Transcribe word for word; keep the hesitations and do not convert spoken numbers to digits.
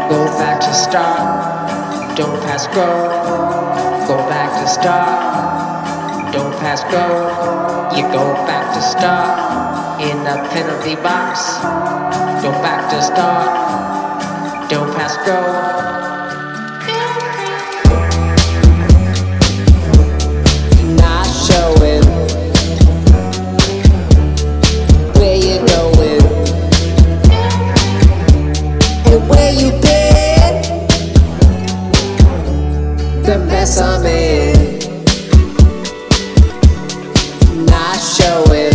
Go back to start, don't pass go. Go back to start, don't pass go. You go back to start in the penalty box. Go back to start, don't pass go. Where you been? The mess I'm in, not showing.